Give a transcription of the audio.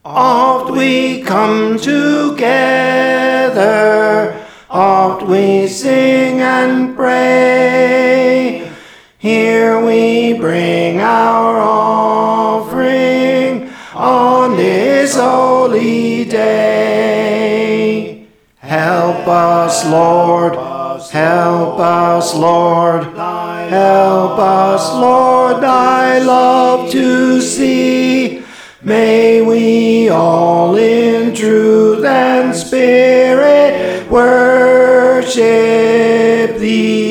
Oft we come together, oft we sing and pray. Here we bring our offering on this holy day. Help us, Lord, help us, Lord, help us, Lord, thy love to see. May we all in truth and spirit worship thee.